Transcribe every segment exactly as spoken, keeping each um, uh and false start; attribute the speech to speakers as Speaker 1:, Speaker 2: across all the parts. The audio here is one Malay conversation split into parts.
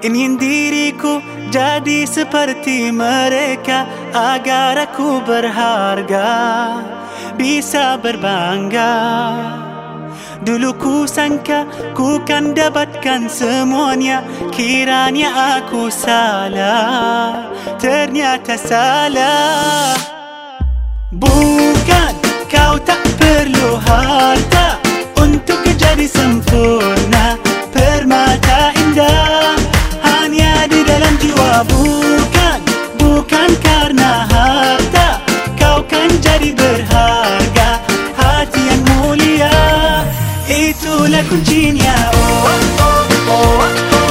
Speaker 1: Ingin diriku jadi seperti mereka agar aku berharga, bisa berbangga. Dulu ku sangka ku kan dapatkan semuanya, kiranya aku salah, ternyata salah. Bukan kau tak perlu harta untuk jadi sempurna, permata indah hanya di dalam jiwa. Bukan, bukan karena harta kau kan jadi berharga, hati yang mulia itulah kuncinya. Oh, oh, oh, oh,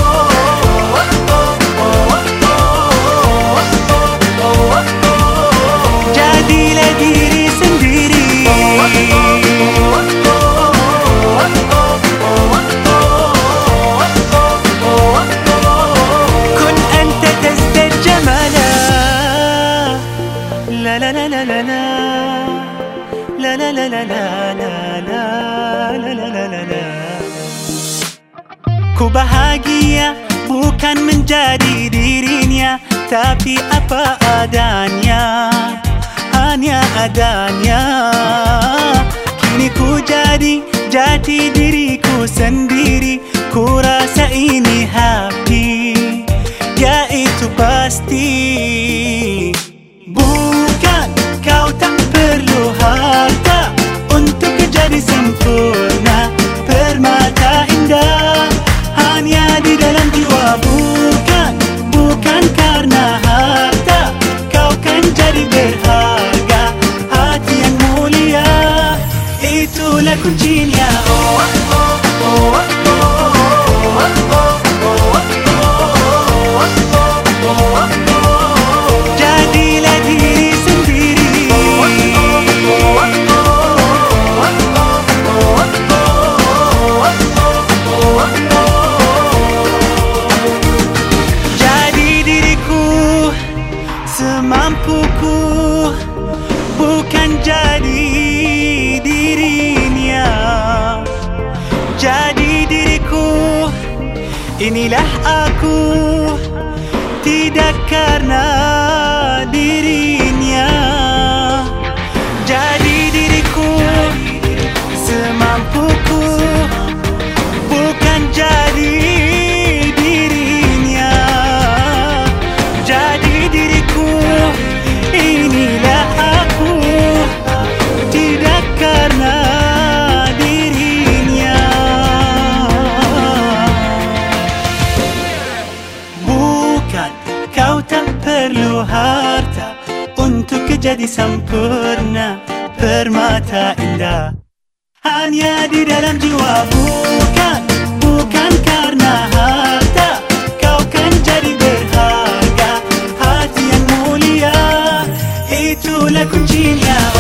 Speaker 1: oh. Jadilah diri sendiri. Kun anta tazdad jamala. La la la la la la. La la la la la la la. La la la la la. Ku bahagia bukan menjadi dirinya, tapi apa adanya, hanya adanya. Kini ku jadi jati diriku sendiri, ku rasa ini happy, ya itu pasti. Bukan kau tak perlu harta untuk jadi sempurna, permata indah hanya di dalam jiwa. Bukan, bukan karena harta kau kan jadi berharga, hati yang mulia itulah kuncinya. Oh, oh, oh, oh, oh, oh, oh. Jadilah diri sendiri. Jadi diriku semampuku, bukan jadi dirinya. Jadi diriku, inilah aku, tidak karena dirinya. Jadi diriku semampuku, bukan jadi dirinya. Jadi diriku, inilah aku, tidak karena dirinya. Bukan kau tak perlu harta untuk jadi sempurna, permata indah hanya di dalam jiwa. Bukan, bukan karena harta kau kan jadi berharga, hati yang mulia itulah kuncinya.